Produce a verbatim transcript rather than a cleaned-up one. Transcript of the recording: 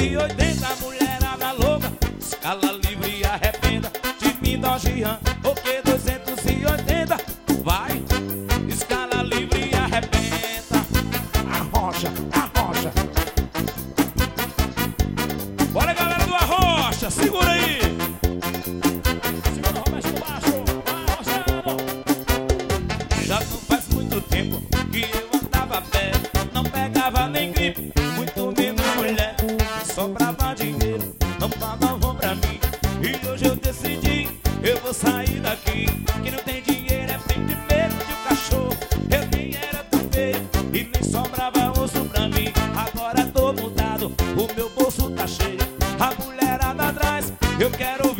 e oitenta, mulherada louca, escala livre e arrependa. De Pindogian, ok, duzentos e oitenta. Vai, escala livre e arrependa. Arrocha, arrocha. Bora, galera do Arrocha, segura aí. Segura, Roberto, por baixo. Vai, arrochando. Já não faz muito tempo que eu andava a pé, não pegava nem gripe, muito menos mulher. Sobrava dinheiro, não pagavam pra mim. E hoje eu decidi, eu vou sair daqui. Quem não tem dinheiro é primeiro de um cachorro. Eu nem era tão feio e nem sobrava osso pra mim. Agora tô mudado, o meu bolso tá cheio, a mulherada atrás, eu quero